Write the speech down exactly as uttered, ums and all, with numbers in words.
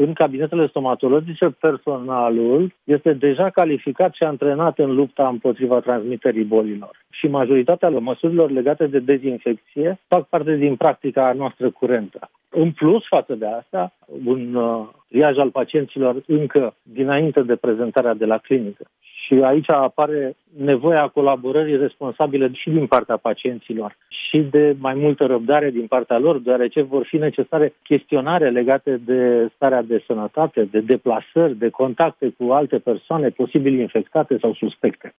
în cabinetele stomatologice, personalul este deja calificat și antrenat în lupta împotriva transmiterii bolilor. Și majoritatea măsurilor legate de dezinfecție fac parte din practica noastră curentă. În plus, față de asta, un uh, triaj al pacienților încă dinainte de prezentarea de la clinică. Și aici apare nevoia colaborării responsabile și din partea pacienților și de mai multă răbdare din partea lor, deoarece vor fi necesare chestionare legate de starea de sănătate, de deplasări, de contacte cu alte persoane posibil infectate sau suspecte.